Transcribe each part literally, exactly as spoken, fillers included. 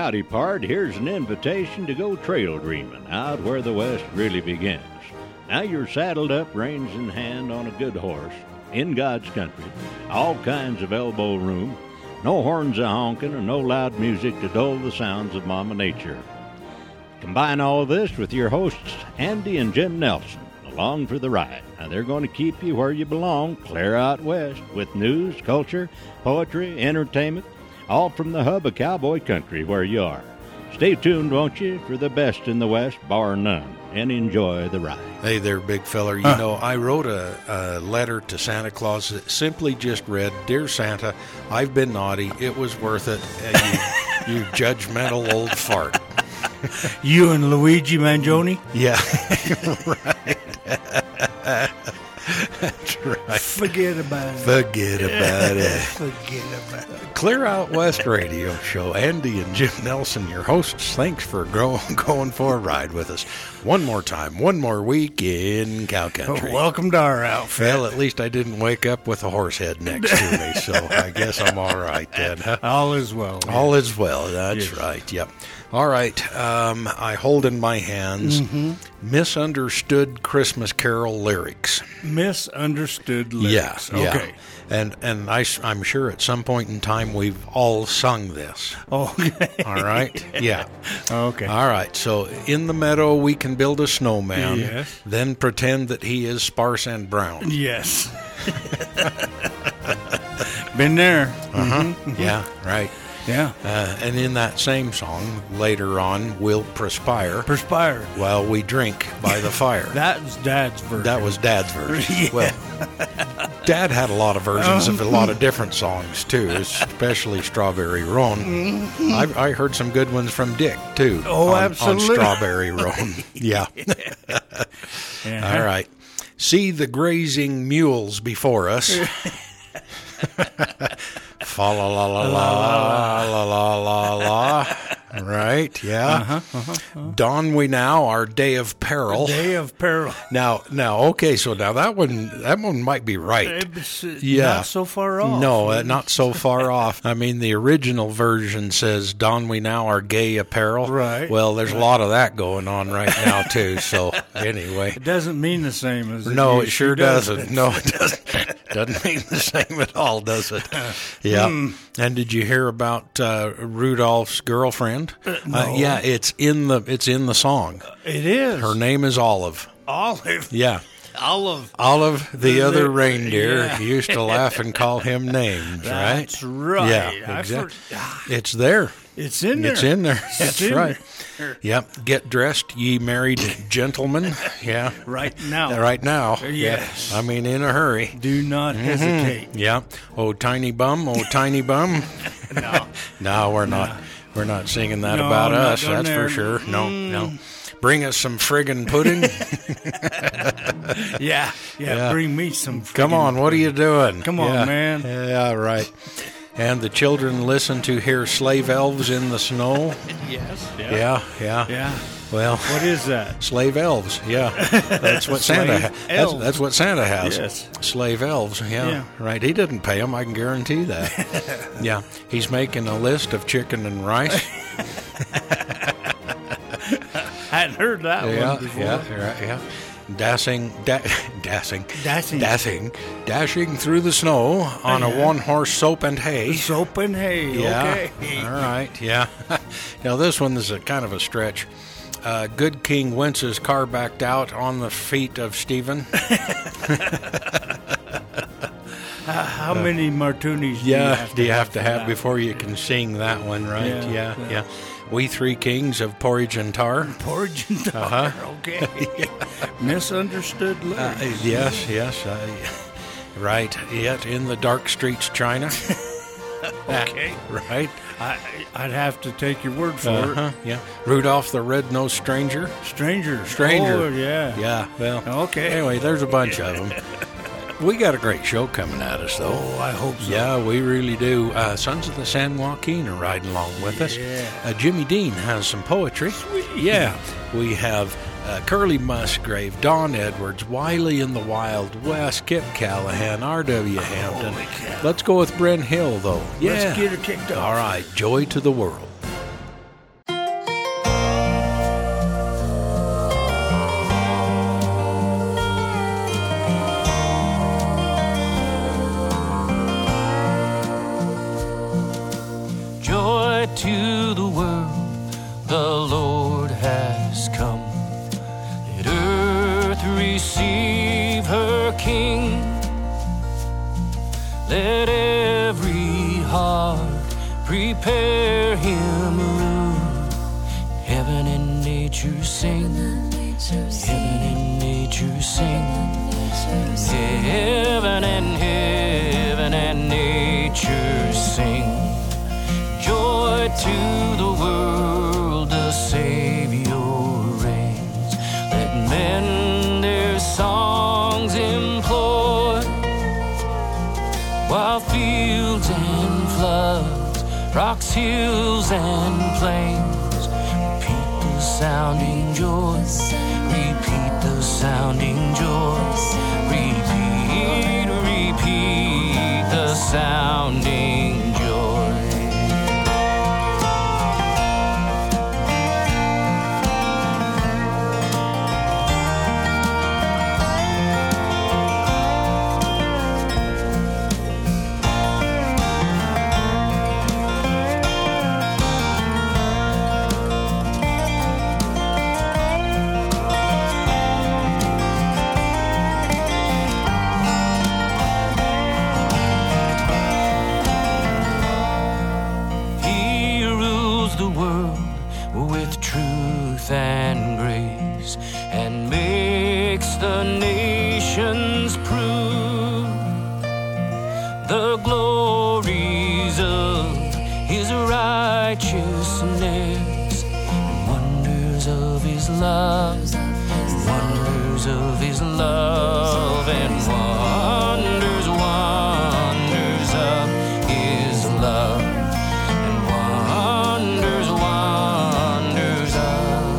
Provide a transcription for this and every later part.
howdy part, here's an invitation to go trail dreaming out where the West really begins. Now you're saddled up, reins in hand, on a good horse, in God's country, all kinds of elbow room, no horns a honking and no loud music to dull the sounds of Mama Nature. Combine all this with your hosts, Andy and Jim Nelson, along for the ride. Now they're going to keep you where you belong, clear out west, with news, culture, poetry, entertainment, all from the hub of cowboy country where you are. Stay tuned, won't you, for the best in the West, bar none, and enjoy the ride. Hey there, big feller. You Huh. know, I wrote a, a letter to Santa Claus that simply just read, Dear Santa, I've been naughty. It was worth it. Uh, you, you judgmental old fart. You and Luigi Mangione? Yeah, right. That's right. Forget about it. Forget about it. Forget about it. Clear Out West Radio Show. Andy and Jim Nelson, your hosts. Thanks for grow, going for a ride with us. One more time, one more week in cow country. Oh, welcome to our outfit. Well, at least I didn't wake up with a horse head next to me, so I guess I'm all right then. Huh? All is well. All is well. That's Yes. right. Yep. All right. Um, I hold in my hands Mm-hmm. misunderstood Christmas Carol lyrics. Misunderstood lyrics. Yeah. Okay. Yeah. And and I, am sure at some point in time we've all sung this. Okay. All right? Yeah. Okay. All right. So in the meadow we can build a snowman. Yes. Then pretend that he is sparse and brown. Yes. Been there. Uh-huh. Yeah. Right. Yeah. Uh, and in that same song, later on, we'll perspire Perspire. while we drink by the fire. That was Dad's version. That was Dad's version. Yeah. Well, Dad had a lot of versions of a lot of different songs, too, especially Strawberry Roan. I, I heard some good ones from Dick, too. Oh, on, absolutely. On Strawberry Roan. Yeah. Yeah. All right. See the grazing mules before us. Fa la la la la la la la la. Right, yeah. Uh-huh, uh-huh, uh-huh. Dawn we now our day of peril. Day of peril. Now, now, okay. So now that one, that one might be right. It's uh, Yeah. not so far off. No, uh, not so far off. I mean, the original version says, "Don we now our gay apparel." Right. Well, there's a lot of that going on right now too. So anyway, It doesn't mean the same as it no, it used sure to, does doesn't. it? No, it doesn't. Doesn't mean the same at all, does it? Yeah. Hmm. And did you hear about uh, Rudolph's girlfriend? Uh, no. yeah, it's in the it's in the song. It is. Her name is Olive. Olive. Yeah. Olive. Olive, the The- other reindeer, yeah. used to laugh and call him names, right? That's right. Yeah, I exactly. for- It's there. It's in there. It's in there. It's That's in right. there. Yep. Get dressed, ye married gentlemen. Yeah. Right now. Right now. Yes. Yeah. I mean, in a hurry. Do not hesitate. Yeah. Oh, tiny bum. Oh, tiny bum. No. No, we're not. We're not singing that No, about not us. going That's there. for sure. No, no. Bring us some friggin' pudding. Yeah, yeah. Yeah. Bring me some. Come friggin- on, what are you doing? Come on, Yeah. man. Yeah, right. And the children listen to hear slave elves in the snow. Yes. Yeah, yeah. Yeah. Well, What is that? slave elves. Yeah, that's what Santa. Slave Ha- that's, elves. that's what Santa has. Yes. Slave elves. Yeah, Yeah. right. He didn't pay them. I can guarantee that. Yeah, he's making a list of chicken and rice. I hadn't heard that yeah, one before. yeah, right, yeah. Dashing, da- dashing, Dashing. dashing, dashing through the snow on a Yeah. one-horse soap and hay. Soap and hay. Yeah. Okay. All right. Yeah. Now this one is a kind of a stretch. Uh, Good King Wence's car backed out on the feet of Stephen. How, how many martinis? Do you Yeah. have to Do you have to for have that? before you can sing that one, right? Yeah, Yeah. yeah. Yeah. We three kings of porridge and tar. Porridge and tar. Uh-huh. Okay. Misunderstood Uh, lyrics. yes. Yes. Uh, right. Yet in the dark streets, China. Okay. Right. I, I'd have to take your word for Uh-huh. Yeah. Rudolph the Red-Nosed Stranger. it. Stranger. Stranger. Oh, yeah. Yeah. Well. Okay. Anyway, there's a bunch of them. We got a great show coming at us, though. Oh, I hope so. Yeah, we really do. Uh, Sons of the San Joaquin are riding along with us. Yeah. Uh, Jimmy Dean has some poetry. Sweet. Yeah. We have uh, Curly Musgrave, Don Edwards, Wiley in the Wild West, Kip Callahan, R W Hampton. Holy cow. Let's go with Brent Hill, though. Yeah. Let's get her kicked off. All right. Joy to the world. Let every heart prepare him room. Heaven and nature sing. Heaven and nature sing. Heaven and heaven and nature sing. Joy to the world, the Savior reigns. Let men their songs employ, while fields and floods, rocks, hills, and plains repeat the sounding joy. Repeat the sounding joy. Repeat, repeat the sounding joy. And grace, and makes the nations prove the glories of his righteousness, and wonders of his love, and wonders of his love, and wonders, wonders of his love, and wonders, wonders of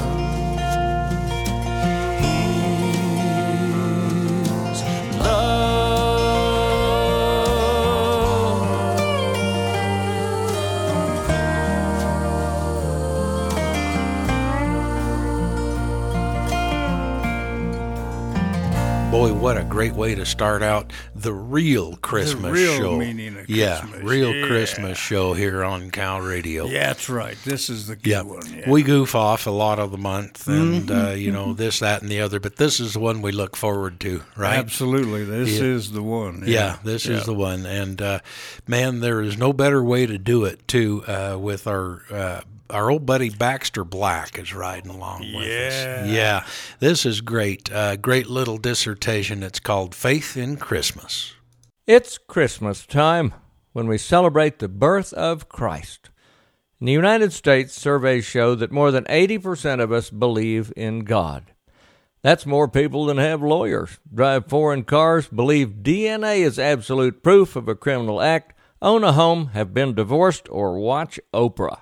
Boy, what a great way to start out the real Christmas the real show. meaning of yeah, Christmas. real Yeah. Christmas show here on Cal Radio. Yeah, that's right. This is the good Yeah. one. Yeah. We goof off a lot of the month and, Mm-hmm. uh, you know, this, that, and the other, but this is the one we look forward to, right? Absolutely. This Yeah. is the one. Yeah, this Yeah. is the one. And, uh, man, there is no better way to do it, too, uh, with our uh, our old buddy Baxter Black is riding along with Yeah. us. Yeah, this is great. Uh, great little dissertation. It's called Faith in Christmas. It's Christmas time when we celebrate the birth of Christ. In the United States, surveys show that more than eighty percent of us believe in God. That's more people than have lawyers, drive foreign cars, believe D N A is absolute proof of a criminal act, own a home, have been divorced, or watch Oprah.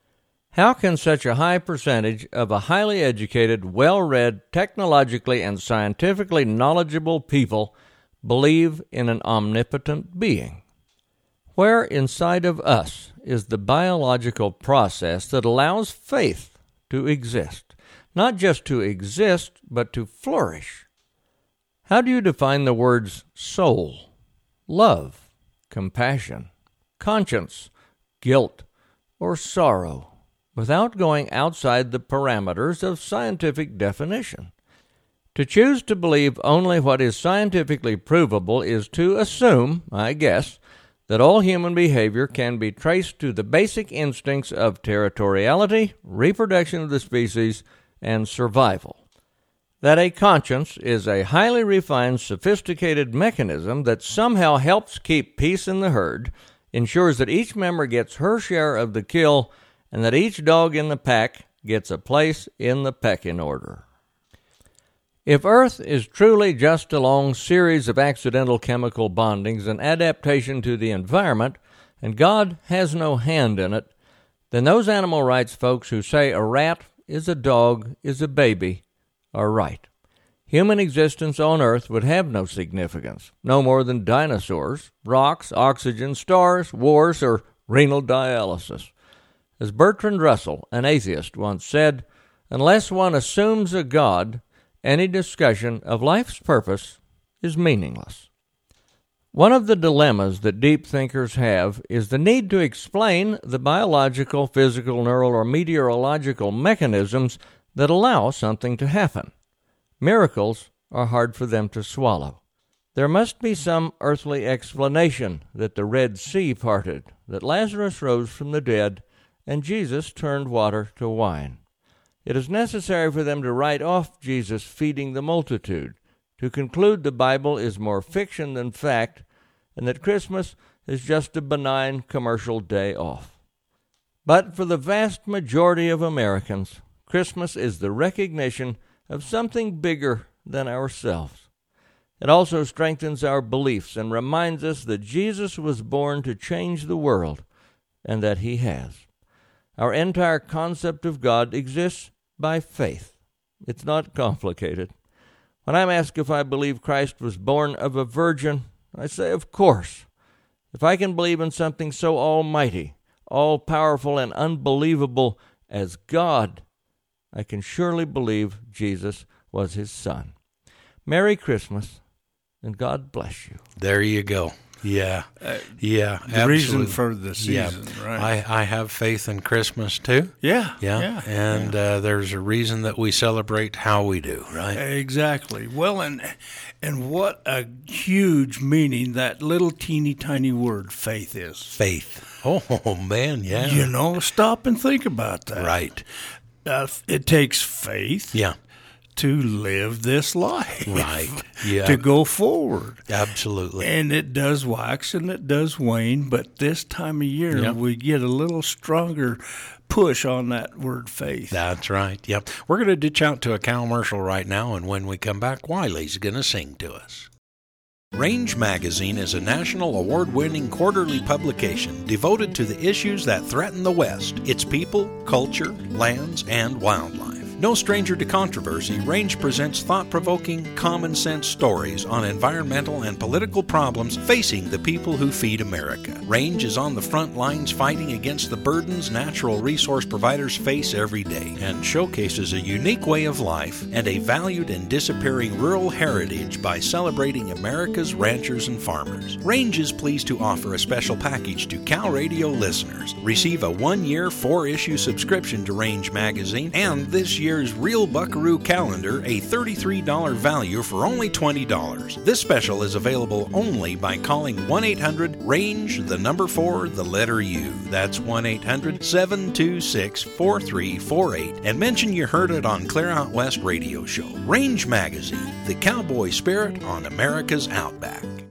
How can such a high percentage of a highly educated, well-read, technologically and scientifically knowledgeable people believe in an omnipotent being? Where inside of us is the biological process that allows faith to exist? Not just to exist, but to flourish. How do you define the words soul, love, compassion, conscience, guilt, or sorrow without going outside the parameters of scientific definition? To choose to believe only what is scientifically provable is to assume, I guess, that all human behavior can be traced to the basic instincts of territoriality, reproduction of the species, and survival. That a conscience is a highly refined, sophisticated mechanism that somehow helps keep peace in the herd, ensures that each member gets her share of the kill, and that each dog in the pack gets a place in the pecking order. If Earth is truly just a long series of accidental chemical bondings and adaptation to the environment, and God has no hand in it, then those animal rights folks who say a rat is a dog is a baby are right. Human existence on Earth would have no significance, no more than dinosaurs, rocks, oxygen, stars, wars, or renal dialysis. As Bertrand Russell, an atheist, once said, unless one assumes a God, any discussion of life's purpose is meaningless. One of the dilemmas that deep thinkers have is the need to explain the biological, physical, neural, or meteorological mechanisms that allow something to happen. Miracles are hard for them to swallow. There must be some earthly explanation that the Red Sea parted, that Lazarus rose from the dead, and Jesus turned water to wine. It is necessary for them to write off Jesus feeding the multitude, to conclude the Bible is more fiction than fact, and that Christmas is just a benign commercial day off. But for the vast majority of Americans, Christmas is the recognition of something bigger than ourselves. It also strengthens our beliefs and reminds us that Jesus was born to change the world, and that he has. Our entire concept of God exists by faith. It's not complicated. When I'm asked if I believe Christ was born of a virgin, I say, of course. If I can believe in something so almighty, all-powerful, and unbelievable as God, I can surely believe Jesus was his son. Merry Christmas, and God bless you. There you go. Yeah, Uh, yeah. the absolutely. reason for the season, yeah. right? I, I have faith in Christmas too. yeah, Yeah, yeah, and yeah. Uh, there's a reason that we celebrate how we do, right? Exactly. Well, and and what a huge meaning that little teeny tiny word faith is. Faith. Oh man, yeah. You know, stop and think about that. Right. Uh, it takes faith Yeah. to live this life. Right. Yeah. To go forward. Absolutely. And it does wax and it does wane, but this time of year Yeah. we get a little stronger push on that word faith. That's right. Yep. We're going to ditch out to a commercial right now, and when we come back, Wiley's going to sing to us. Range Magazine is a national award-winning quarterly publication devoted to the issues that threaten the West, its people, culture, lands, and wildlife. No stranger to controversy, Range presents thought-provoking, common-sense stories on environmental and political problems facing the people who feed America. Range is on the front lines fighting against the burdens natural resource providers face every day and showcases a unique way of life and a valued and disappearing rural heritage by celebrating America's ranchers and farmers. Range is pleased to offer a special package to Cal Radio listeners. Receive a one-year, four-issue subscription to Range Magazine and this year's Real Buckaroo Calendar, a thirty-three dollars value for only twenty dollars. This special is available only by calling one eight hundred range, the number four, the letter U. That's one eight hundred seven two six four three four eight and mention you heard it on Clear Out West Radio Show. Range Magazine, the cowboy spirit on America's Outback.